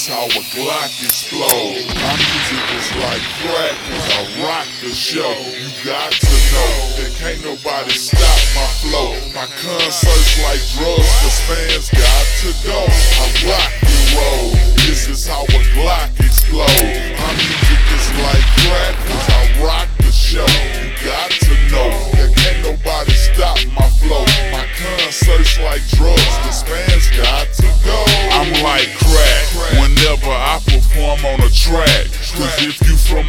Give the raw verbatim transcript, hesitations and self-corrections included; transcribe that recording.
is how a Glock explode. My music is like crack, cause I rock the show. You got to know that can't nobody stop my flow. My concerts like drugs, cause fans got to go. I rock and roll, this is how a Glock explode. My music is like crack, cause I rock the show. You got to know that can't nobody stop my flow. My concerts like drugs, cause fans got to go. I'm like crack whenever I perform on a track, cause if you from